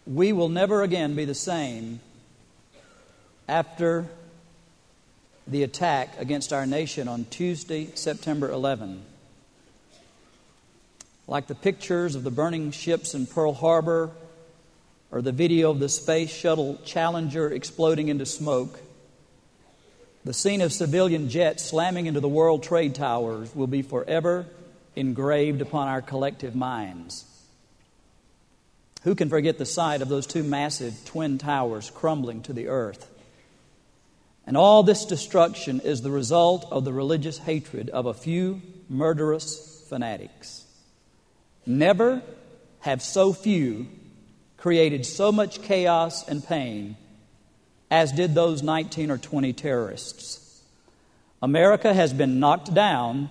We will never again be the same after the attack against our nation on Tuesday, September 11. Like the pictures of the burning ships in Pearl Harbor or the video of the space shuttle Challenger exploding into smoke, the scene of civilian jets slamming into the World Trade Towers will be forever engraved upon our collective minds. Who can forget the sight of those two massive twin towers crumbling to the earth? And all this destruction is the result of the religious hatred of a few murderous fanatics. Never have so few created so much chaos and pain as did those 19 or 20 terrorists. America has been knocked down,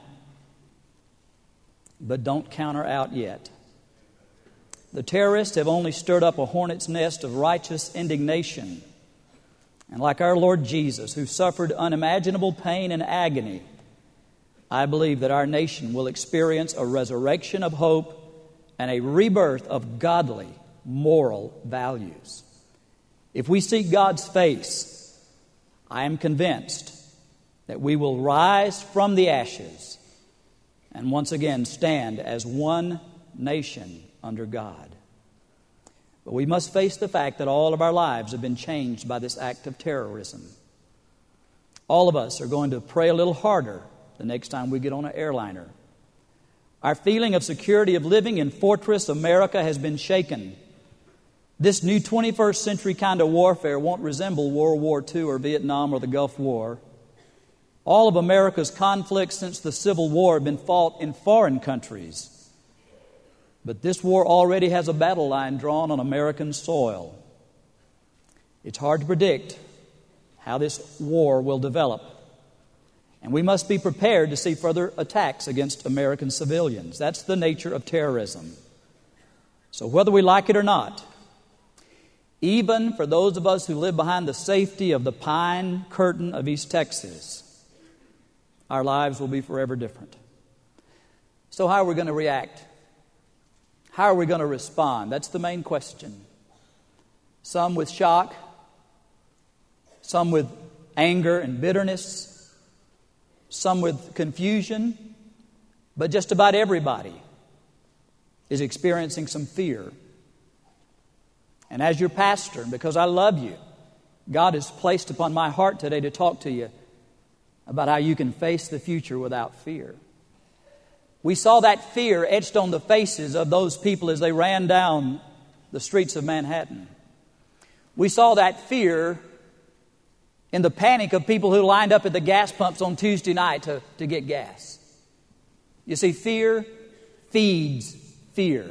but don't count her out yet. The terrorists have only stirred up a hornet's nest of righteous indignation. And like our Lord Jesus, who suffered unimaginable pain and agony, I believe that our nation will experience a resurrection of hope and a rebirth of godly, moral values. If we seek God's face, I am convinced that we will rise from the ashes and once again stand as one nation under God. But we must face the fact that all of our lives have been changed by this act of terrorism. All of us are going to pray a little harder the next time we get on an airliner. Our feeling of security of living in Fortress America has been shaken. This new 21st century kind of warfare won't resemble World War II or Vietnam or the Gulf War. All of America's conflicts since the Civil War have been fought in foreign countries. But this war already has a battle line drawn on American soil. It's hard to predict how this war will develop. And we must be prepared to see further attacks against American civilians. That's the nature of terrorism. So whether we like it or not, even for those of us who live behind the safety of the pine curtain of East Texas, our lives will be forever different. So how are we going to react? How are we going to respond? That's the main question. Some with shock, some with anger and bitterness, some with confusion, but just about everybody is experiencing some fear. And as your pastor, and because I love you, God has placed upon my heart today to talk to you about how you can face the future without fear. We saw that fear etched on the faces of those people as they ran down the streets of Manhattan. We saw that fear in the panic of people who lined up at the gas pumps on Tuesday night to get gas. You see, fear feeds fear.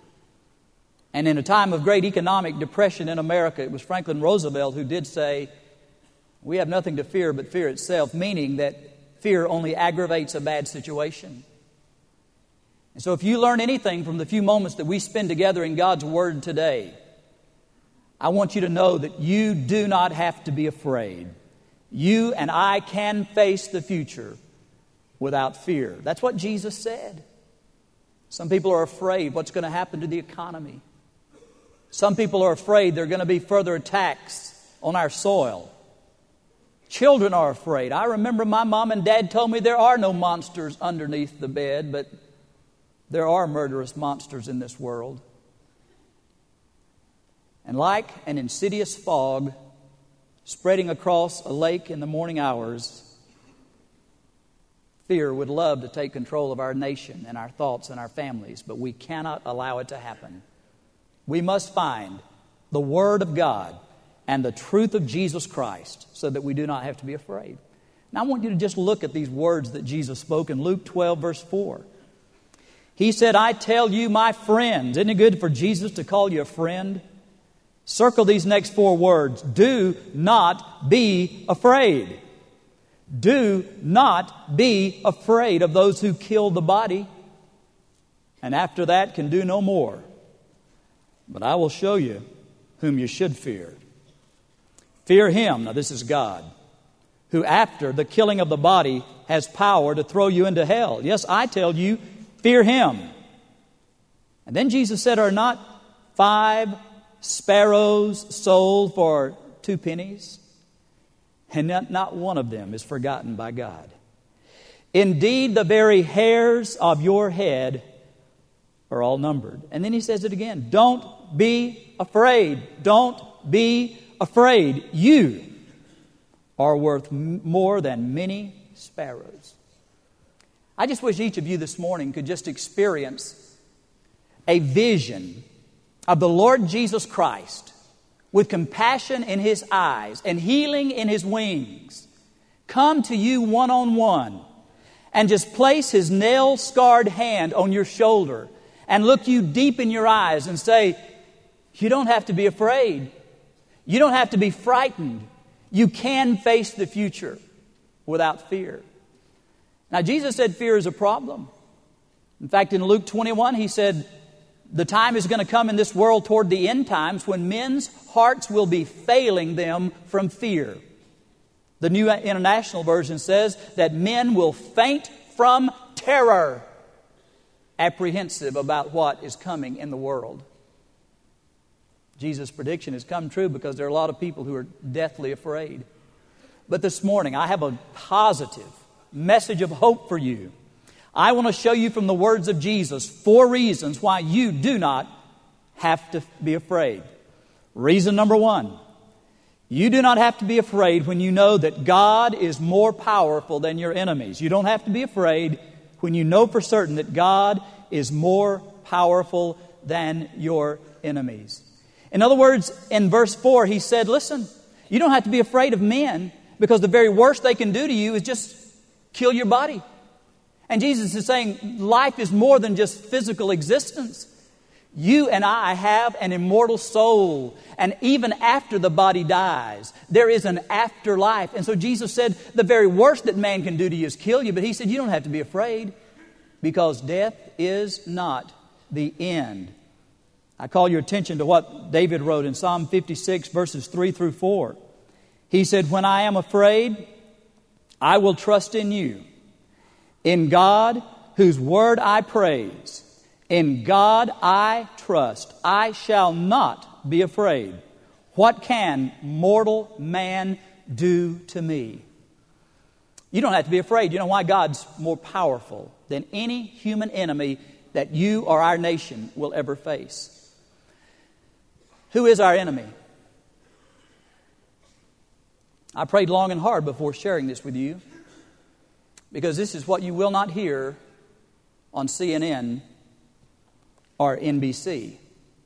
And in a time of great economic depression in America, it was Franklin Roosevelt who did say, "We have nothing to fear but fear itself," meaning that fear only aggravates a bad situation. And so if you learn anything from the few moments that we spend together in God's Word today, I want you to know that you do not have to be afraid. You and I can face the future without fear. That's what Jesus said. Some people are afraid what's going to happen to the economy. Some people are afraid there are going to be further attacks on our soil. Children are afraid. I remember my mom and dad told me there are no monsters underneath the bed, but there are murderous monsters in this world. And like an insidious fog spreading across a lake in the morning hours, fear would love to take control of our nation and our thoughts and our families, but we cannot allow it to happen. We must find the Word of God and the truth of Jesus Christ so that we do not have to be afraid. Now I want you to just look at these words that Jesus spoke in Luke 12, verse 4. He said, "I tell you, my friends." Isn't it good for Jesus to call you a friend? Circle these next four words. Do not be afraid. Do not be afraid of those who kill the body, and after that can do no more. But I will show you whom you should fear. Fear Him, now this is God, who after the killing of the body has power to throw you into hell. Yes, I tell you, fear Him. And then Jesus said, "Are not 5 sparrows sold for 2 pennies, and not one of them is forgotten by God. Indeed, the very hairs of your head are all numbered. And then he says it again. Don't be afraid. Don't be afraid. You are worth more than many sparrows. I just wish each of you this morning could just experience a vision of the Lord Jesus Christ with compassion in His eyes and healing in His wings come to you one-on-one and just place His nail-scarred hand on your shoulder and look you deep in your eyes and say, you don't have to be afraid. You don't have to be frightened. You can face the future without fear. Now, Jesus said fear is a problem. In fact, in Luke 21, He said, the time is going to come in this world toward the end times when men's hearts will be failing them from fear. The New International Version says that men will faint from terror, apprehensive about what is coming in the world. Jesus' prediction has come true because there are a lot of people who are deathly afraid. But this morning, I have a positive message of hope for you. I want to show you from the words of Jesus 4 reasons why you do not have to be afraid. Reason number 1, you do not have to be afraid when you know that God is more powerful than your enemies. You don't have to be afraid when you know for certain that God is more powerful than your enemies. In other words, in verse 4, He said, listen, you don't have to be afraid of men because the very worst they can do to you is just kill your body. And Jesus is saying life is more than just physical existence. You and I have an immortal soul. And even after the body dies, there is an afterlife. And so Jesus said the very worst that man can do to you is kill you. But He said you don't have to be afraid because death is not the end. I call your attention to what David wrote in Psalm 56, verses 3 through 4. He said, when I am afraid, I will trust in you. In God, whose word I praise, in God I trust. I shall not be afraid. What can mortal man do to me? You don't have to be afraid. You know why? God's more powerful than any human enemy that you or our nation will ever face. Who is our enemy? I prayed long and hard before sharing this with you, because this is what you will not hear on CNN or NBC.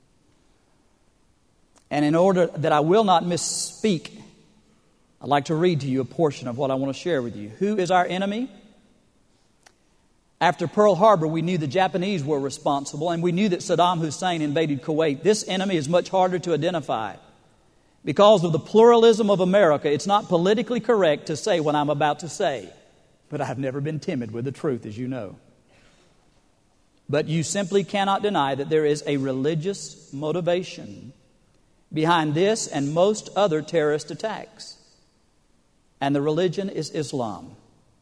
And in order that I will not misspeak, I'd like to read to you a portion of what I want to share with you. Who is our enemy? After Pearl Harbor, we knew the Japanese were responsible, and we knew that Saddam Hussein invaded Kuwait. This enemy is much harder to identify. Because of the pluralism of America, it's not politically correct to say what I'm about to say. But I've never been timid with the truth, as you know. But you simply cannot deny that there is a religious motivation behind this and most other terrorist attacks. And the religion is Islam.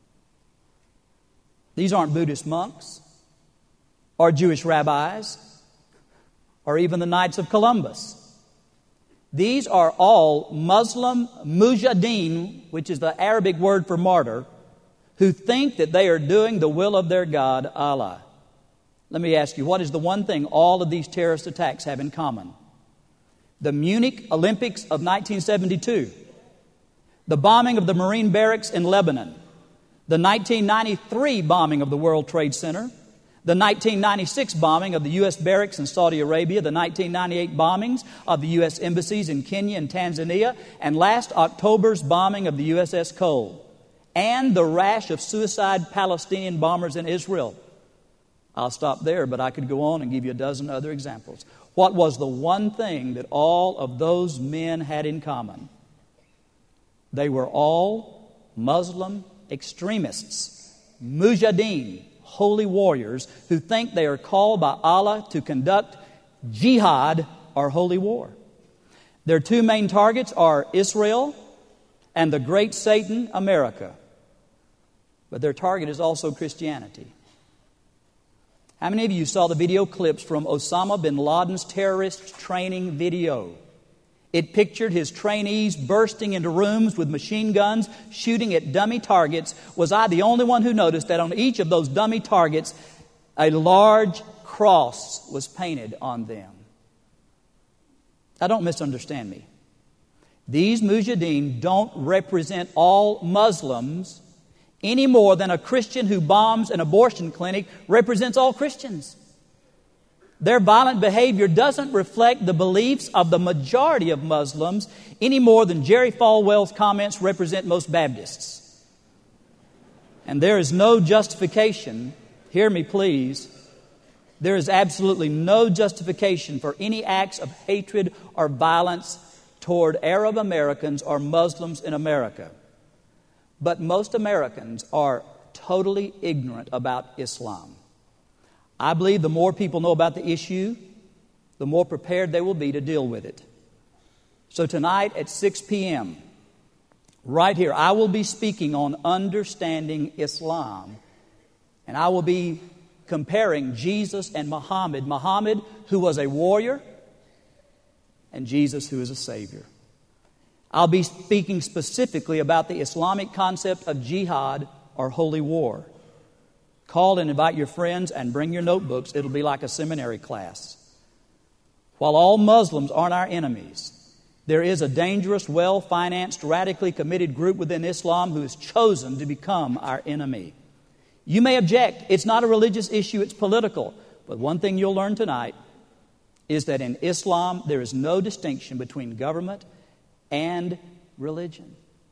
These aren't Buddhist monks or Jewish rabbis or even the Knights of Columbus. These are all Muslim mujahideen, which is the Arabic word for martyr, who think that they are doing the will of their God, Allah. Let me ask you, what is the one thing all of these terrorist attacks have in common? The Munich Olympics of 1972, the bombing of the Marine barracks in Lebanon, the 1993 bombing of the World Trade Center, the 1996 bombing of the U.S. barracks in Saudi Arabia, the 1998 bombings of the U.S. embassies in Kenya and Tanzania, and last October's bombing of the USS Cole, and the rash of suicide Palestinian bombers in Israel. I'll stop there, but I could go on and give you a dozen other examples. What was the one thing that all of those men had in common? They were all Muslim extremists, mujahideen, holy warriors who think they are called by Allah to conduct jihad or holy war. Their 2 main targets are Israel and the great Satan, America. But their target is also Christianity. How many of you saw the video clips from Osama bin Laden's terrorist training video? It pictured his trainees bursting into rooms with machine guns, shooting at dummy targets. Was I the only one who noticed that on each of those dummy targets, a large cross was painted on them? Now, don't misunderstand me. These mujahideen don't represent all Muslims any more than a Christian who bombs an abortion clinic represents all Christians. Their violent behavior doesn't reflect the beliefs of the majority of Muslims any more than Jerry Falwell's comments represent most Baptists. And there is no justification, hear me please, there is absolutely no justification for any acts of hatred or violence toward Arab Americans or Muslims in America. But most Americans are totally ignorant about Islam. I believe the more people know about the issue, the more prepared they will be to deal with it. So tonight at 6 p.m., right here, I will be speaking on understanding Islam. And I will be comparing Jesus and Muhammad. Muhammad, who was a warrior, and Jesus, who is a Savior. I'll be speaking specifically about the Islamic concept of jihad or holy war. Call and invite your friends and bring your notebooks. It'll be like a seminary class. While all Muslims aren't our enemies, there is a dangerous, well-financed, radically committed group within Islam who has chosen to become our enemy. You may object. It's not a religious issue, it's political. But one thing you'll learn tonight is that in Islam there is no distinction between government and religion.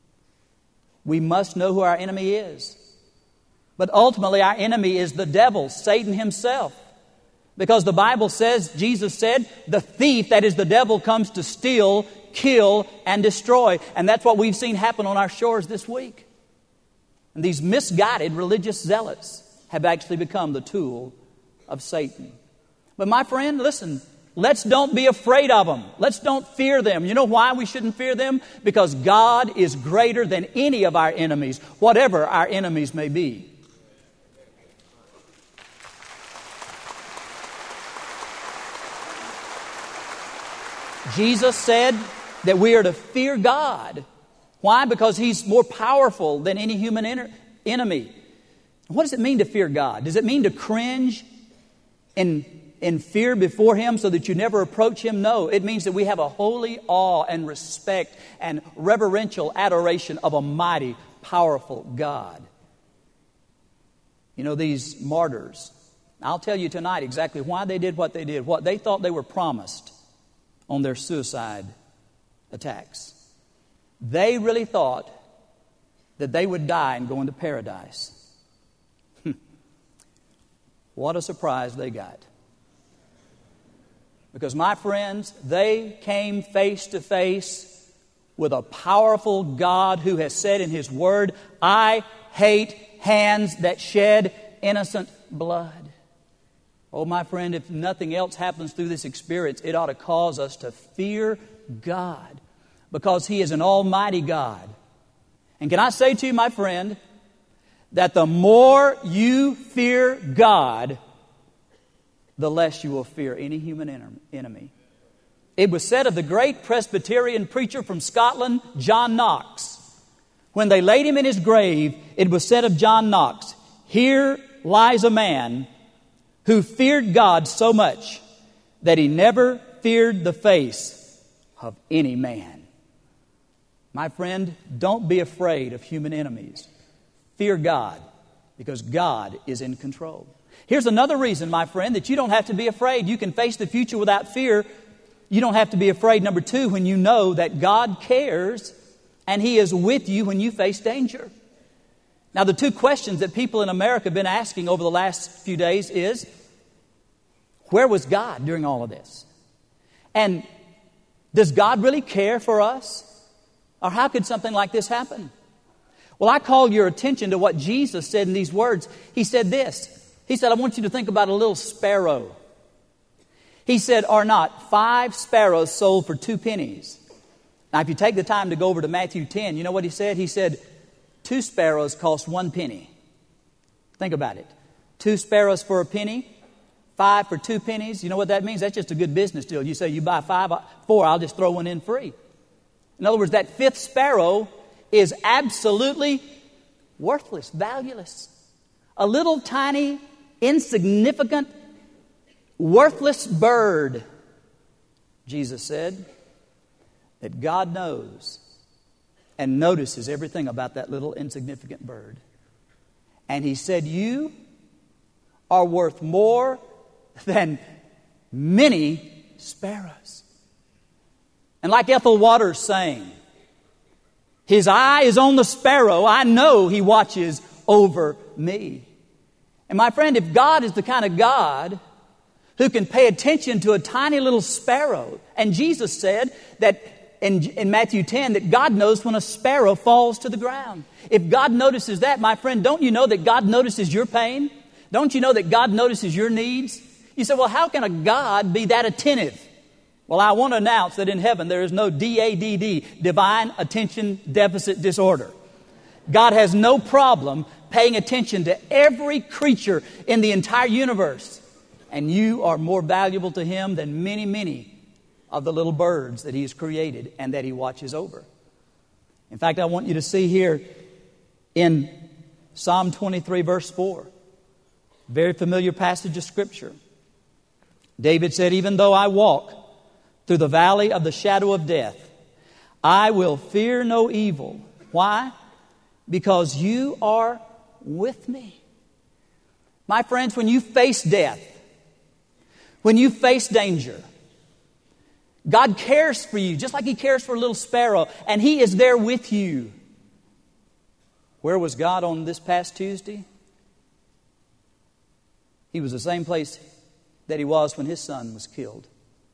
We must know who our enemy is. But ultimately our enemy is the devil, Satan himself. Because the Bible says, Jesus said, the thief, that is the devil, comes to steal, kill, and destroy. And that's what we've seen happen on our shores this week. And these misguided religious zealots have actually become the tool of Satan. But my friend, listen, let's don't be afraid of them. Let's don't fear them. You know why we shouldn't fear them? Because God is greater than any of our enemies, whatever our enemies may be. Jesus said that we are to fear God. Why? Because He's more powerful than any human enemy. What does it mean to fear God? Does it mean to cringe in fear before Him so that you never approach Him? No, it means that we have a holy awe and respect and reverential adoration of a mighty, powerful God. You know, these martyrs, I'll tell you tonight exactly why they did what they did, what they thought they were promised on their suicide attacks. They really thought that they would die and go into paradise. What a surprise they got. Because, my friends, they came face to face with a powerful God who has said in His Word, I hate hands that shed innocent blood. Oh, my friend, if nothing else happens through this experience, it ought to cause us to fear God, because He is an almighty God. And can I say to you, my friend, that the more you fear God, the less you will fear any human enemy. It was said of the great Presbyterian preacher from Scotland, John Knox. When they laid him in his grave, it was said of John Knox, here lies a man who feared God so much that he never feared the face of any man. My friend, don't be afraid of human enemies. Fear God, because God is in control. Here's another reason, my friend, that you don't have to be afraid. You can face the future without fear. You don't have to be afraid, number two, when you know that God cares and He is with you when you face danger. Now, the two questions that people in America have been asking over the last few days is, where was God during all of this? And does God really care for us? Or how could something like this happen? Well, I call your attention to what Jesus said in these words. He said this. He said, I want you to think about a little sparrow. He said, are not 5 sparrows sold for 2 pennies? Now, if you take the time to go over to Matthew 10, you know what He said? He said, 2 sparrows cost 1 penny. Think about it. 2 sparrows for a penny, 5 for 2 pennies. You know what that means? That's just a good business deal. You say you buy 4, I'll just throw one in free. In other words, that fifth sparrow is absolutely worthless, valueless. A little tiny, insignificant, worthless bird. Jesus said that God knows and notices everything about that little insignificant bird. And He said, you are worth more than many sparrows. And like Ethel Waters sang, His eye is on the sparrow. I know He watches over me. And my friend, if God is the kind of God who can pay attention to a tiny little sparrow, and Jesus said that in Matthew 10 that God knows when a sparrow falls to the ground. If God notices that, my friend, don't you know that God notices your pain? Don't you know that God notices your needs? You say, well, how can a God be that attentive? Well, I want to announce that in heaven there is no DADD, divine attention deficit disorder. God has no problem paying attention to every creature in the entire universe. And you are more valuable to Him than many, many of the little birds that He has created and that He watches over. In fact, I want you to see here in Psalm 23, verse 4, very familiar passage of Scripture. David said, even though I walk through the valley of the shadow of death, I will fear no evil. Why? Because you are with me. My friends, when you face death, when you face danger, God cares for you just like He cares for a little sparrow, and He is there with you. Where was God on this past Tuesday? He was the same place that He was when His son was killed.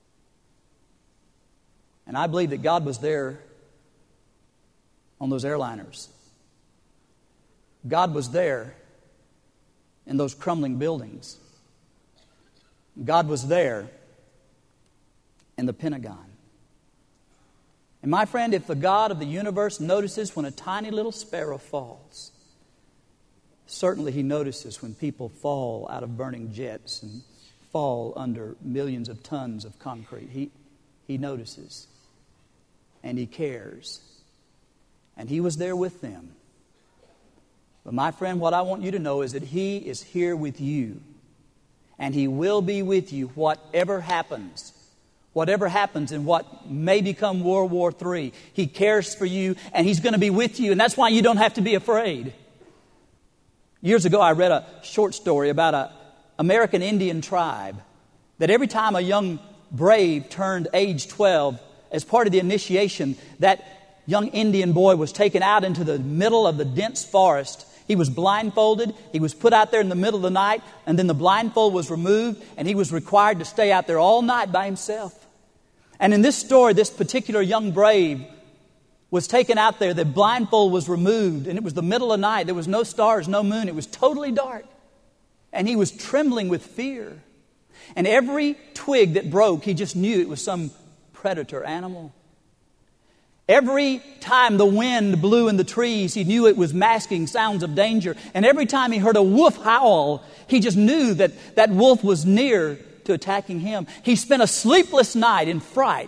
And I believe that God was there on those airliners. God was there in those crumbling buildings. God was there in the Pentagon. And my friend, if the God of the universe notices when a tiny little sparrow falls, certainly He notices when people fall out of burning jets and fall under millions of tons of concrete. He notices. And He cares. And He was there with them. But my friend, what I want you to know is that He is here with you. And He will be with you whatever happens. Whatever happens in what may become World War III. He cares for you and He's going to be with you. And that's why you don't have to be afraid. Years ago, I read a short story about an American Indian tribe that every time a young brave turned age 12, as part of the initiation, that young Indian boy was taken out into the middle of the dense forest. He was blindfolded. He was put out there in the middle of the night, and then the blindfold was removed, and he was required to stay out there all night by himself. And in this story, this particular young brave was taken out there. The blindfold was removed, and it was the middle of the night. There was no stars, no moon. It was totally dark. And he was trembling with fear. And every twig that broke, he just knew it was some predator animal. Every time the wind blew in the trees, he knew it was masking sounds of danger. And every time he heard a wolf howl, he just knew that that wolf was near to attacking him. He spent a sleepless night in fright.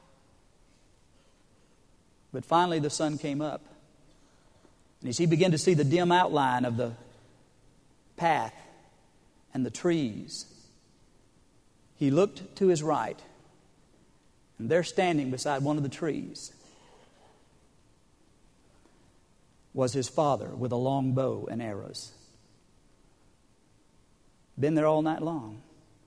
But finally the sun came up. And as he began to see the dim outline of the path and the trees, he looked to his right. And there, standing beside one of the trees, was his father with a long bow and arrows. Been there all night long.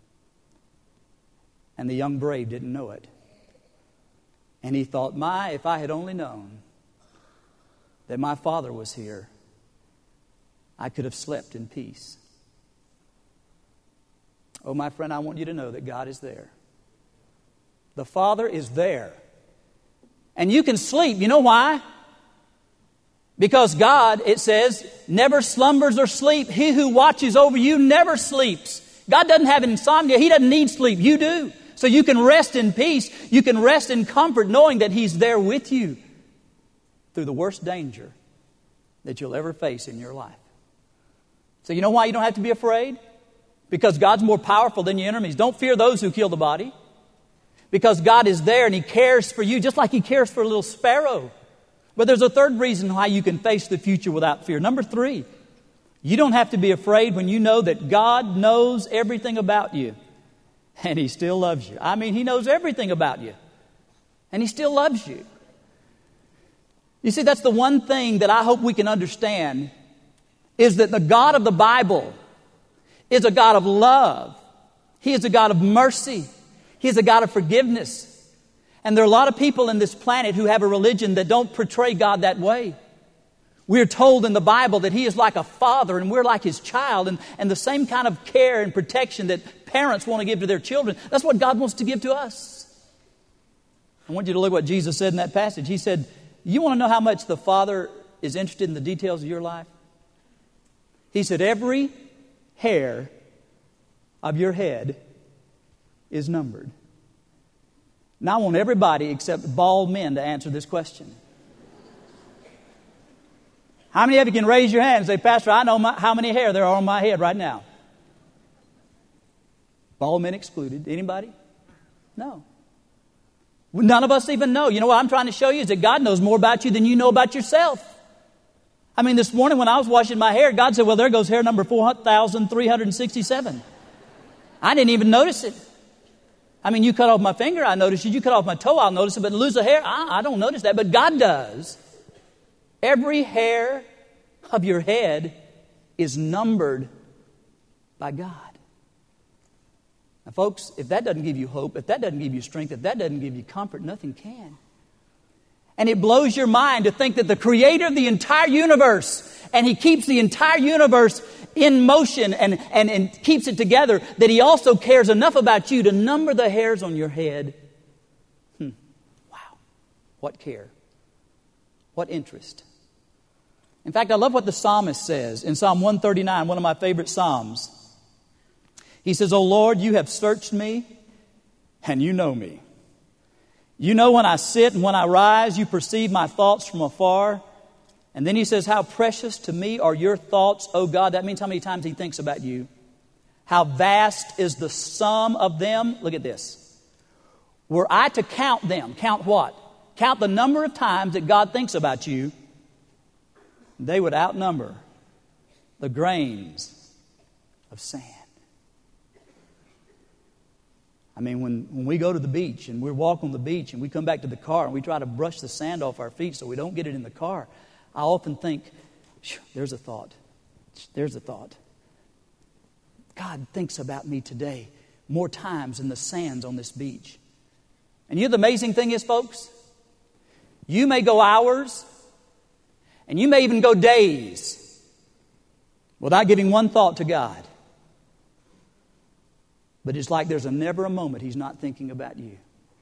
And the young brave didn't know it. And he thought, if I had only known that my father was here, I could have slept in peace. Oh, my friend, I want you to know that God is there. The Father is there. And you can sleep. You know why? Because God, it says, never slumbers or sleep. He who watches over you never sleeps. God doesn't have insomnia. He doesn't need sleep. You do. So you can rest in peace. You can rest in comfort knowing that He's there with you through the worst danger that you'll ever face in your life. So you know why you don't have to be afraid? because God's more powerful than your enemies. Don't fear those who kill the body, because God is there and He cares for you just like He cares for a little sparrow. But there's a third reason why you can face the future without fear. Number 3, you don't have to be afraid when you know that God knows everything about you and He still loves you. I mean, He knows everything about you and He still loves you. You see, that's the one thing that I hope we can understand, is that the God of the Bible is a God of love. He is a God of mercy. He is a God of forgiveness. And there are a lot of people in this planet who have a religion that don't portray God that way. We're told in the Bible that He is like a father and we're like His child, and the same kind of care and protection that parents want to give to their children, that's what God wants to give to us. I want you to look what Jesus said in that passage. He said, you want to know how much the Father is interested in the details of your life? He said, every hair of your head is numbered. Now I want everybody except bald men to answer this question. How many of you can raise your hand and say, Pastor, I know how many hair there are on my head right now? Bald men excluded. Anybody? No. None of us even know. You know what I'm trying to show you is that God knows more about you than you know about yourself. I mean, this morning when I was washing my hair, God said, well, there goes hair number 4,367. I didn't even notice it. I mean, you cut off my finger, I notice it. You cut off my toe, I'll notice it. But lose a hair, I don't notice that. But God does. Every hair of your head is numbered by God. Now, folks, if that doesn't give you hope, if that doesn't give you strength, if that doesn't give you comfort, nothing can. And it blows your mind to think that the Creator of the entire universe, and He keeps the entire universe in motion and keeps it together, that He also cares enough about you to number the hairs on your head. Wow. What care. What interest. In fact, I love what the psalmist says in Psalm 139, one of my favorite psalms. He says, O Lord, you have searched me and you know me. You know when I sit and when I rise, you perceive my thoughts from afar. And then he says, how precious to me are your thoughts, O God. That means how many times He thinks about you. How vast is the sum of them. Look at this. Were I to count them, count what? Count the number of times that God thinks about you, they would outnumber the grains of sand. I mean, when we go to the beach and we walk on the beach and we come back to the car and we try to brush the sand off our feet so we don't get it in the car, I often think, there's a thought. There's a thought. God thinks about me today more times than the sands on this beach. And you know the amazing thing is, folks? You may go hours and you may even go days without giving one thought to God. But it's like there's never a moment He's not thinking about you,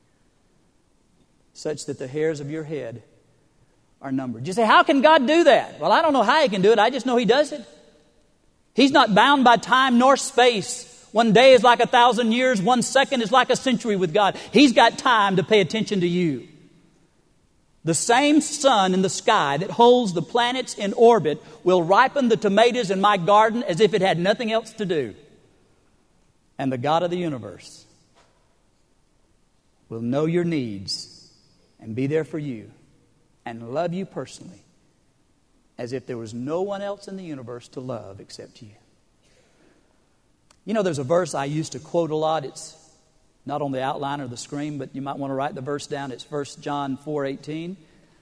such that the hairs of your head are numbered. You say, how can God do that? Well, I don't know how He can do it. I just know He does it. He's not bound by time nor space. One day is like 1,000 years. 1 second is like a century with God. He's got time to pay attention to you. The same sun in the sky that holds the planets in orbit will ripen the tomatoes in my garden as if it had nothing else to do. And the God of the universe will know your needs and be there for you and love you personally as if there was no one else in the universe to love except you. You know, there's a verse I used to quote a lot. It's not on the outline or the screen, but you might want to write the verse down. It's 1 John 4:18.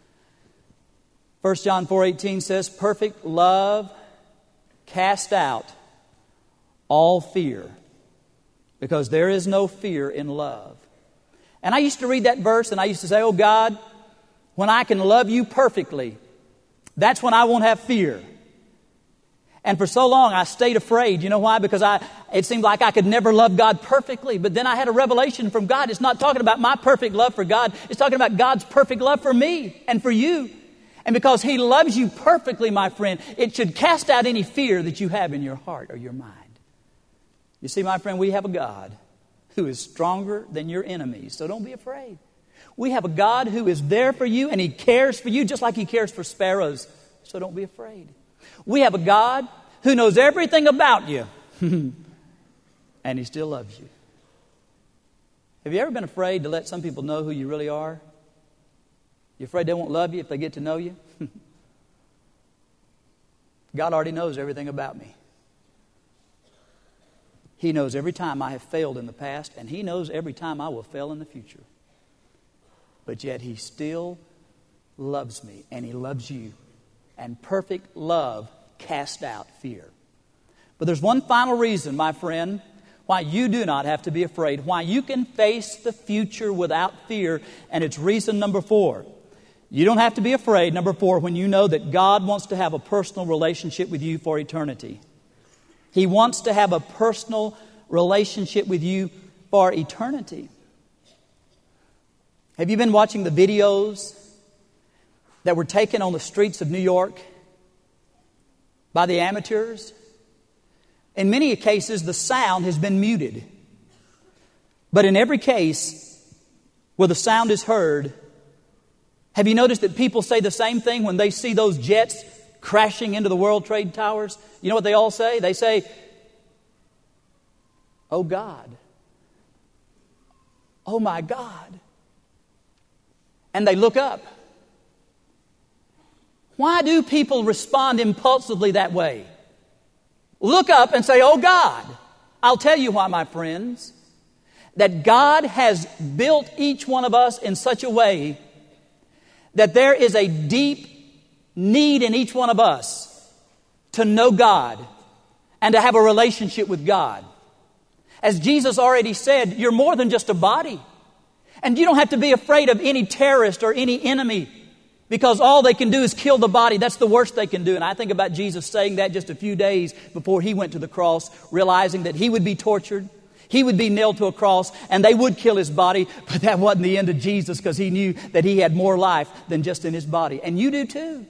1 John 4:18 says, perfect love casts out all fear, because there is no fear in love. And I used to read that verse and I used to say, oh God, when I can love you perfectly, that's when I won't have fear. And for so long I stayed afraid. You know why? Because it seemed like I could never love God perfectly. But then I had a revelation from God. It's not talking about my perfect love for God. It's talking about God's perfect love for me and for you. And because He loves you perfectly, my friend, it should cast out any fear that you have in your heart or your mind. You see, my friend, we have a God who is stronger than your enemies. So don't be afraid. We have a God who is there for you and He cares for you just like He cares for sparrows. So don't be afraid. We have a God who knows everything about you. And He still loves you. Have you ever been afraid to let some people know who you really are? You afraid they won't love you if they get to know you? God already knows everything about me. He knows every time I have failed in the past, and He knows every time I will fail in the future. But yet He still loves me, and He loves you. And perfect love casts out fear. But there's one final reason, my friend, why you do not have to be afraid, why you can face the future without fear, and it's reason number 4. You don't have to be afraid, number 4, when you know that God wants to have a personal relationship with you for eternity. He wants to have a personal relationship with you for eternity. Have you been watching the videos that were taken on the streets of New York by the amateurs? In many cases, the sound has been muted. But in every case where the sound is heard, have you noticed that people say the same thing when they see those jets crashing into the World Trade Towers? You know what they all say? They say, "Oh God. Oh my God." And they look up. Why do people respond impulsively that way? Look up and say, "Oh God." I'll tell you why, my friends. That God has built each one of us in such a way that there is a deep need in each one of us to know God and to have a relationship with God. As Jesus already said, you're more than just a body. And you don't have to be afraid of any terrorist or any enemy, because all they can do is kill the body. That's the worst they can do. And I think about Jesus saying that just a few days before He went to the cross, realizing that He would be tortured, He would be nailed to a cross, and they would kill His body. But that wasn't the end of Jesus, because He knew that He had more life than just in His body. And you do too.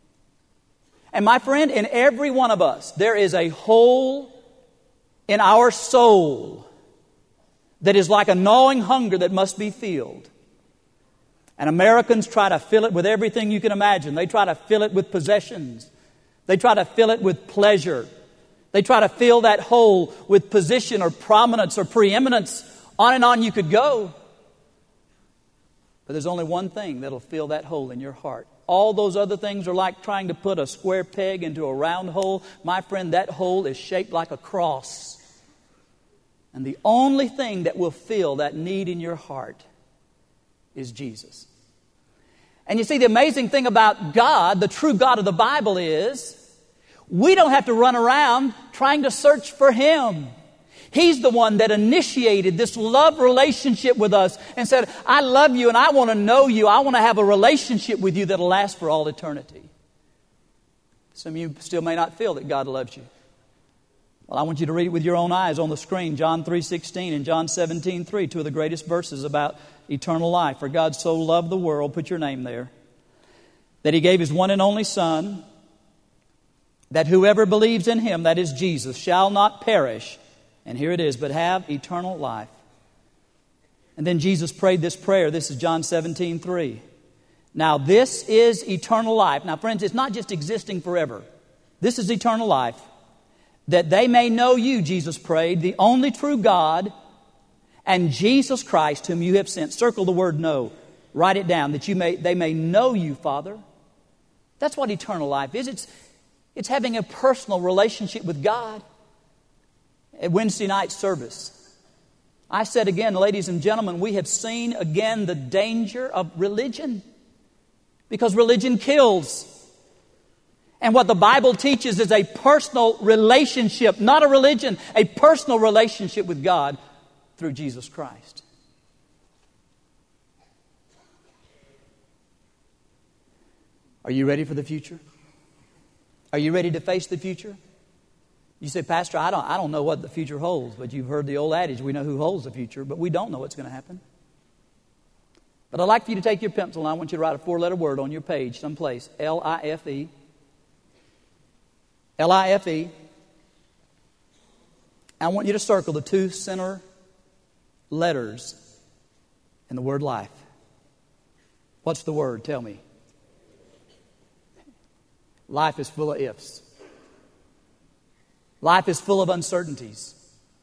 And my friend, in every one of us, there is a hole in our soul that is like a gnawing hunger that must be filled. And Americans try to fill it with everything you can imagine. They try to fill it with possessions. They try to fill it with pleasure. They try to fill that hole with position or prominence or preeminence. On and on you could go. But there's only one thing that'll fill that hole in your heart. All those other things are like trying to put a square peg into a round hole. My friend, that hole is shaped like a cross. And the only thing that will fill that need in your heart is Jesus. And you see, the amazing thing about God, the true God of the Bible, is we don't have to run around trying to search for Him. He's the one that initiated this love relationship with us and said, "I love you and I want to know you. I want to have a relationship with you that'll last for all eternity." Some of you still may not feel that God loves you. Well, I want you to read it with your own eyes on the screen. John 3:16 and John 17:3, two of the greatest verses about eternal life. "For God so loved the world," put your name there, "that He gave His one and only Son, that whoever believes in Him," that is Jesus, "shall not perish," and here it is, "but have eternal life." And then Jesus prayed this prayer. This is John 17:3. "Now this is eternal life." Now friends, it's not just existing forever. This is eternal life. "That they may know you," Jesus prayed, "the only true God, and Jesus Christ whom you have sent." Circle the word "know." Write it down. "That they may know you, Father." That's what eternal life is. It's having a personal relationship with God. At Wednesday night service, I said again, ladies and gentlemen, we have seen again the danger of religion. Because religion kills. And what the Bible teaches is a personal relationship, not a religion, a personal relationship with God through Jesus Christ. Are you ready for the future? Are you ready to face the future? You say, "Pastor, I don't know what the future holds." But you've heard the old adage, we know who holds the future, but we don't know what's going to happen. But I'd like for you to take your pencil and I want you to write a 4-letter word on your page someplace. L-I-F-E. L-I-F-E. I want you to circle the 2 center letters in the word life. What's the word? Tell me. Life is full of ifs. Life is full of uncertainties.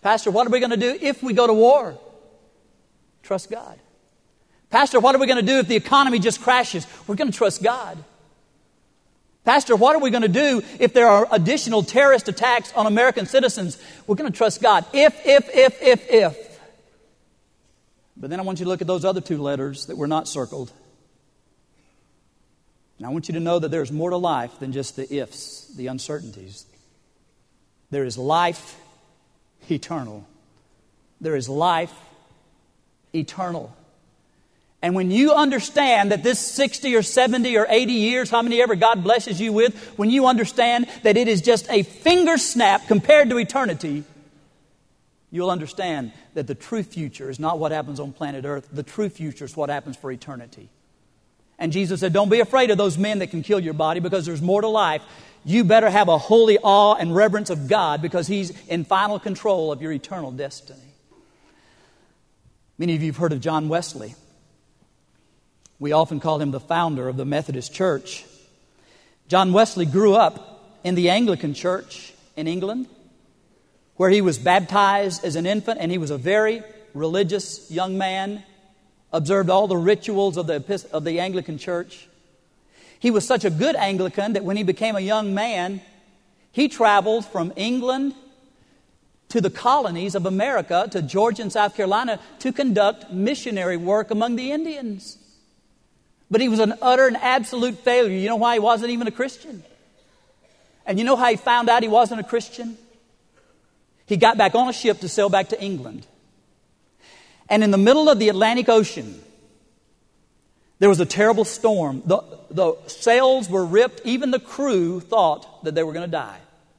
Pastor, what are we going to do if we go to war? Trust God. Pastor, what are we going to do if the economy just crashes? We're going to trust God. Pastor, what are we going to do if there are additional terrorist attacks on American citizens? We're going to trust God. If. But then I want you to look at those other two letters that were not circled. And I want you to know that there's more to life than just the ifs, the uncertainties. There is life eternal. There is life eternal. And when you understand that this 60 or 70 or 80 years, how many ever God blesses you with, when you understand that it is just a finger snap compared to eternity, you'll understand that the true future is not what happens on planet Earth. The true future is what happens for eternity. And Jesus said, don't be afraid of those men that can kill your body, because there's more to life. You better have a holy awe and reverence of God, because He's in final control of your eternal destiny. Many of you have heard of John Wesley. We often call him the founder of the Methodist Church. John Wesley grew up in the Anglican Church in England, where he was baptized as an infant, and he was a very religious young man, observed all the rituals of the Anglican Church. He was such a good Anglican that when he became a young man, he traveled from England to the colonies of America, to Georgia and South Carolina, to conduct missionary work among the Indians. But he was an utter and absolute failure. You know why he wasn't even a Christian? And you know how he found out he wasn't a Christian? He got back on a ship to sail back to England. And in the middle of the Atlantic Ocean, there was a terrible storm. The sails were ripped. Even the crew thought that they were going to die.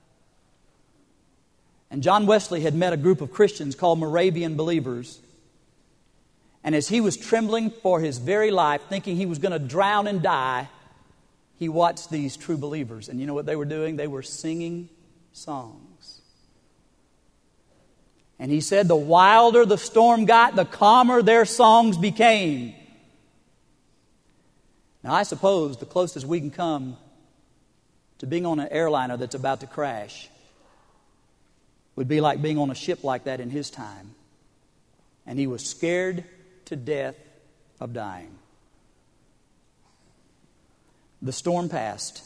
And John Wesley had met a group of Christians called Moravian believers. And as he was trembling for his very life, thinking he was going to drown and die, he watched these true believers. And you know what they were doing? They were singing songs. And he said, the wilder the storm got, the calmer their songs became. Now, I suppose the closest we can come to being on an airliner that's about to crash would be like being on a ship like that in his time. And he was scared to death of dying. The storm passed,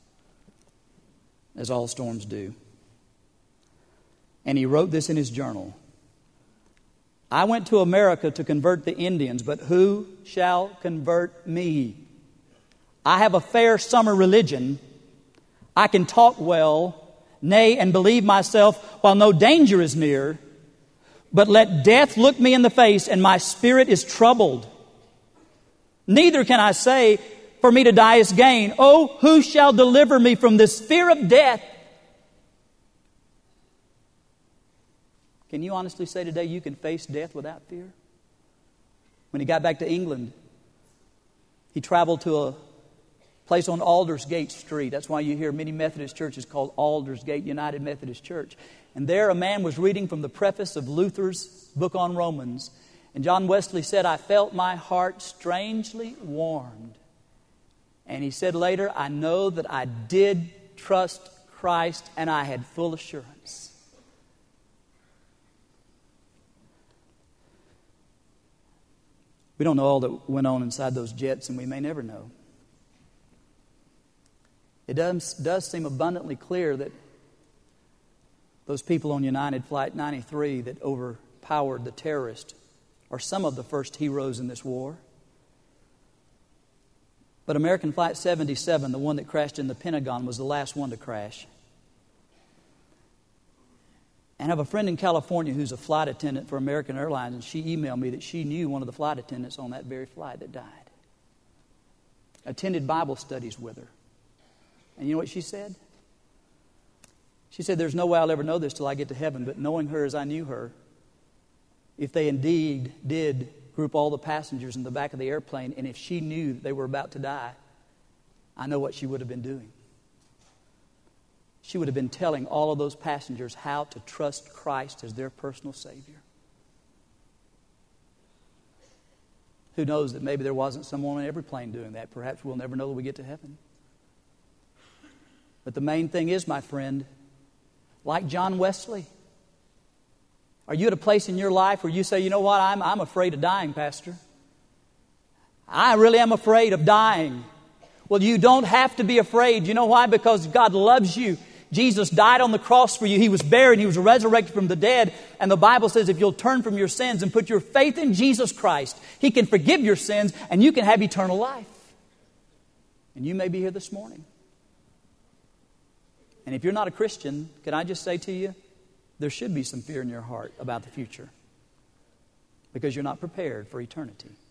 as all storms do. And he wrote this in his journal. I went to America to convert the Indians, but who shall convert me? I have a fair summer religion. I can talk well, nay, and believe myself while no danger is near. But let death look me in the face, and my spirit is troubled. Neither can I say, for me to die is gain. Oh, who shall deliver me from this fear of death? Can you honestly say today you can face death without fear? When he got back to England, he traveled to a place on Aldersgate Street. That's why you hear many Methodist churches called Aldersgate United Methodist Church. And there a man was reading from the preface of Luther's book on Romans. And John Wesley said, I felt my heart strangely warmed. And he said later, I know that I did trust Christ and I had full assurance. We don't know all that went on inside those jets, and we may never know. It does seem abundantly clear that those people on United Flight 93 that overpowered the terrorist are some of the first heroes in this war. But American Flight 77, the one that crashed in the Pentagon, was the last one to crash. And I have a friend in California who's a flight attendant for American Airlines, and she emailed me that she knew one of the flight attendants on that very flight that died. Attended Bible studies with her. And you know what she said? She said, there's no way I'll ever know this till I get to heaven, but knowing her as I knew her, if they indeed did group all the passengers in the back of the airplane, and if she knew they were about to die, I know what she would have been doing. She would have been telling all of those passengers how to trust Christ as their personal Savior. Who knows that maybe there wasn't someone on every plane doing that. Perhaps we'll never know till we get to heaven. But the main thing is, my friend, like John Wesley, Are you at a place in your life where you say, you know what, I'm afraid of dying, Pastor? I really am afraid of dying. Well, you don't have to be afraid. You know why? Because God loves you. Jesus died on the cross for you. He was buried. He was resurrected from the dead. And the Bible says if you'll turn from your sins and put your faith in Jesus Christ, He can forgive your sins and you can have eternal life. And you may be here this morning. And if you're not a Christian, can I just say to you, there should be some fear in your heart about the future because you're not prepared for eternity.